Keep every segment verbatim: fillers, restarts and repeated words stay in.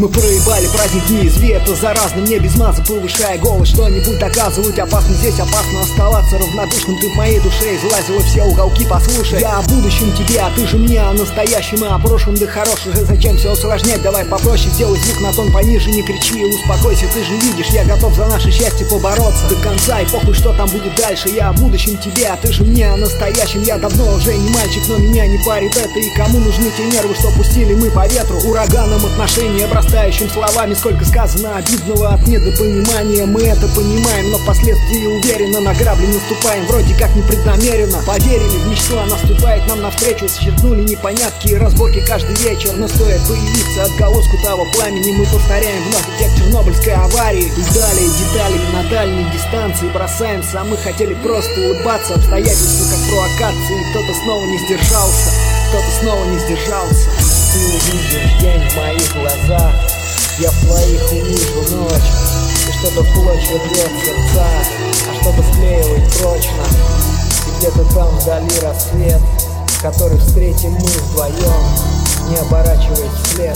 Мы проебали праздник неизвестно заразно. Мне без маза, повышая голос, что-нибудь доказывать опасно. Здесь опасно оставаться равнодушным. Ты в моей душе излазила все уголки, послушай. Я о будущем тебе, а ты же мне о настоящем и о прошлом. Да хорош уже, зачем все усложнять? Давай попроще, сделай звук на тон пониже. Не кричи и успокойся, ты же видишь, я готов за наше счастье побороться до конца. И похуй, что там будет дальше. Я о будущем тебе, а ты же мне о настоящем. Я давно уже не мальчик, но меня не парит это. И кому нужны те нервы, что пустили мы по ветру? Ураганом отношений, обрастающим словами. Сколько сказано обидного от недопонимания. Мы это понимаем, но впоследствии уверенно на грабли наступаем, вроде как непреднамеренно. Поверили в мечту, она наступает нам навстречу. Сочеркнули непонятки и разборки каждый вечер. Но стоит появиться отголоску того пламени, мы повторяем вновь эффект чернобыльской аварии. И далее деталями на дальней дистанции бросаемся. А мы хотели просто улыбаться. Обстоятельства как провокации. И кто-то снова не сдержался, кто-то снова не сдержался. Ты увидишь день в моих глазах, я в твоих увижу ночь. И что-то в клочья рвет сердца, а что-то склеивает прочно. И где-то там вдали рассвет, который встретим мы вдвоем, не оборачиваясь вслед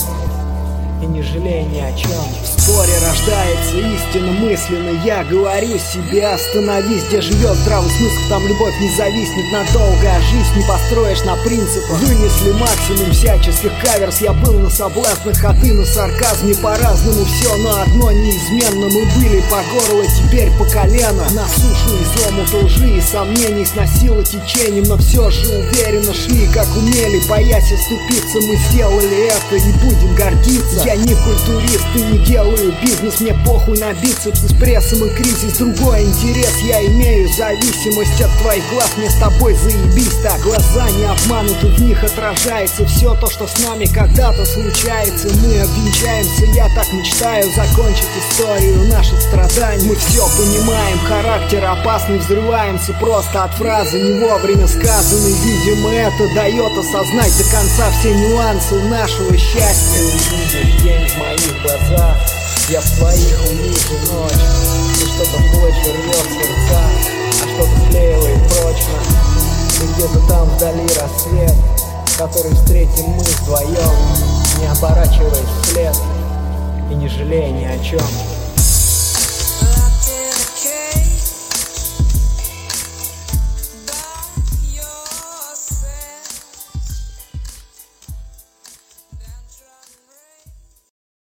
и не жалея ни о чем. В споре рождается истина мысленно. Я говорю себе, остановись. Где живет здравый смысл, там любовь не зависнет надолго, а жизнь не построишь на принципах. Вынесли максимум всяческих каверс. Я был на соблазнах, а ты на сарказме. По-разному все, но одно неизменно. Мы были по горло, теперь по колено. На сушу из омута лжи и сомнений сносило течением, но все же уверенно шли, как умели. Боясь оступиться, мы сделали это и будем гордиться. Я не культурист и не делаю бизнес. Мне похуй на бицепсы с прессом и кризис. Другой интерес я имею, зависимость от твоих глаз. Мне с тобой заебись так. Глаза не обмануты, в них отражается все то, что с нами когда-то случается. Мы обвенчаемся, я так мечтаю закончить историю наших страданий. Мы все понимаем, характер опасный, взрываемся просто от фразы не вовремя сказанной. Видимо, это дает осознать до конца все нюансы нашего счастья. День в моих глазах, я в твоих увижу ночь. И что-то в клочья рвет сердца, а что-то склеивает прочно. И где-то там вдали рассвет, который встретим мы вдвоем, не оборачиваясь вслед и не жалея ни о чем.